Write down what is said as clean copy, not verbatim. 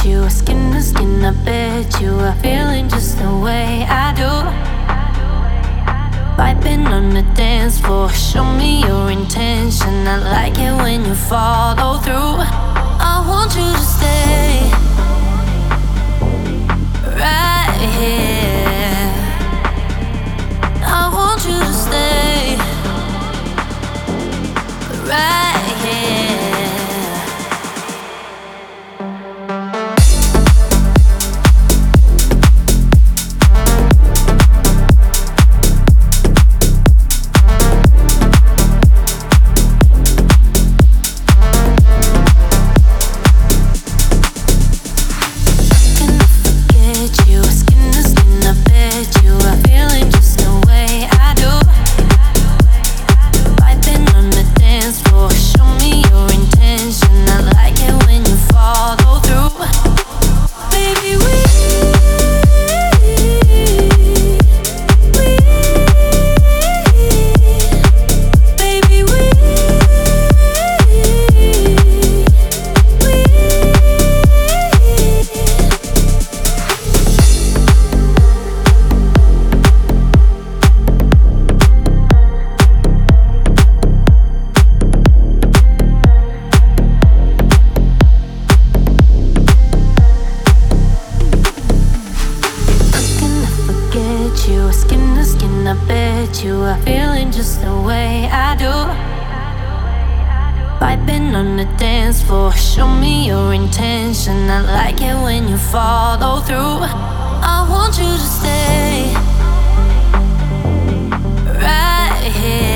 you, skin to skin, I bet you are feeling just the way I do. Vibing on the dance floor, show me your intention. I like it when you follow through. I want you to stay right here. I want you to stay right here. You are feeling just the way I do. Vibing on the dance floor, show me your intention. I like it when you follow through. I want you to stay right here.